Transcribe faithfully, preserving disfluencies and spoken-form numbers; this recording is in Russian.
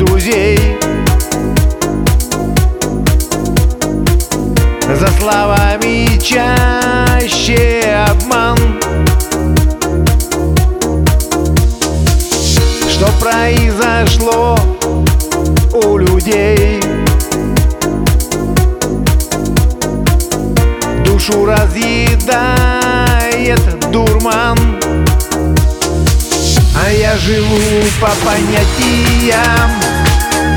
друзей. За словами чаще обман. Что произошло у людей? Душу разъедает дурман. А я живу по понятиям